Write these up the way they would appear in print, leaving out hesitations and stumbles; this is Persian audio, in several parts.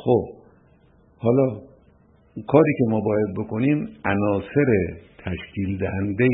خب حالا کاری که ما باید بکنیم عناصر تشکیل دهنده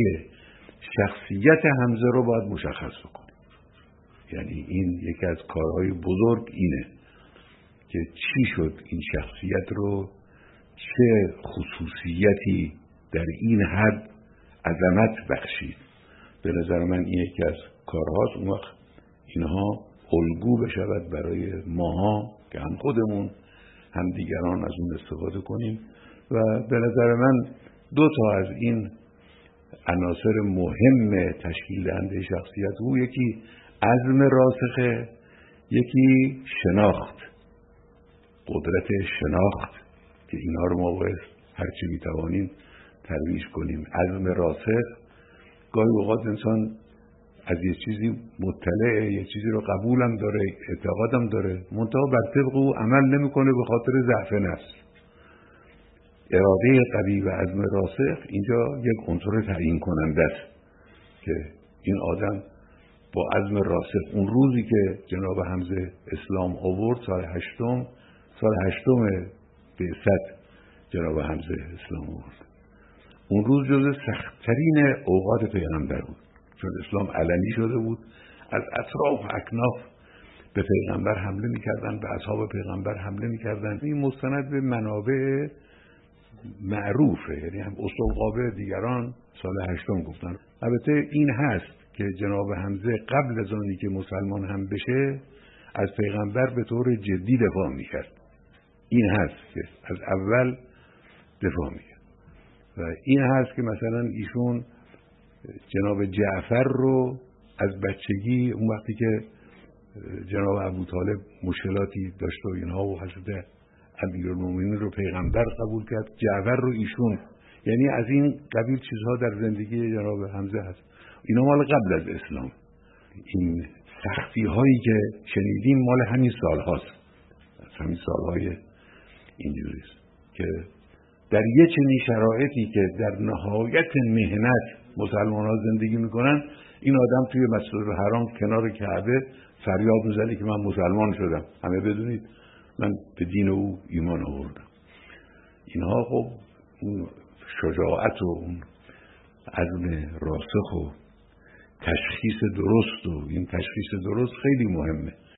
شخصیت حمزه رو باید مشخص بکنیم. یعنی این یکی از کارهای بزرگ اینه که چی شد این شخصیت رو، چه خصوصیتی در این حد عظمت بخشید. به نظر من این یکی از کارهاست. اون وقت اینها الگو بشود برای ماها که هم خودمون هم دیگران از اون استفاده کنیم. و به نظر من دو تا از این عناصر مهم تشکیل دهنده شخصیت او، یکی عزم راسخه، یکی شناخت، قدرت شناخت که اینا رو ما باید هرچی میتوانیم ترویج کنیم. عزم راسخ، گاهی اوقات انسان از یه چیزی مطلعه، یه چیزی رو قبولم داره، اعتقادم داره، منتها بر طبق او عمل نمیکنه به خاطر ضعف نفس. اراده قوی و عزم راسخ اینجا یک عنصر تعیین کننده است که این آدم با عزم راسخ، اون روزی که جناب حمزه اسلام آورد، سال هشتم بعثت جناب حمزه اسلام آورد، اون روز جز سخت‌ترین اوقات پیغمبر بود، چون اسلام علنی شده بود. از اطراف و اکناف به پیغمبر حمله می‌کردن، به اصحاب پیغمبر حمله می‌کردن. این مستند به منابع معروفه، یعنی هم اسطورقابه دیگران سال 8 گفتن. البته این هست که جناب حمزه قبل از آنی که مسلمان هم بشه از پیغمبر به طور جدی دفاع می‌کرد. این هست که از اول دفاع می‌کرد. و این هست که مثلا ایشون جناب جعفر رو از بچگی، اون وقتی که جناب ابوطالب مشکلاتی داشت و اینها و حضرت امیرالمومنین رو پیغمبر قبول کرد، جعفر رو ایشون، یعنی از این قبیل چیزها در زندگی جناب حمزه هست. اینا مال قبل از اسلام. این سختی هایی که شنیدیم مال همین سال هاست، همین سالهای اینجوریست که در یه چنین شرایطی که در نهایت مهنت مسلمان ها زندگی میکنن، این آدم توی مسجد الحرام کنار کعبه فریاد میزنه که من مسلمان شدم، همه بدونید من به دین او ایمان آوردم. اینها خب اون شجاعت و اون عزم راسخ و تشخیص درست، و این تشخیص درست خیلی مهمه.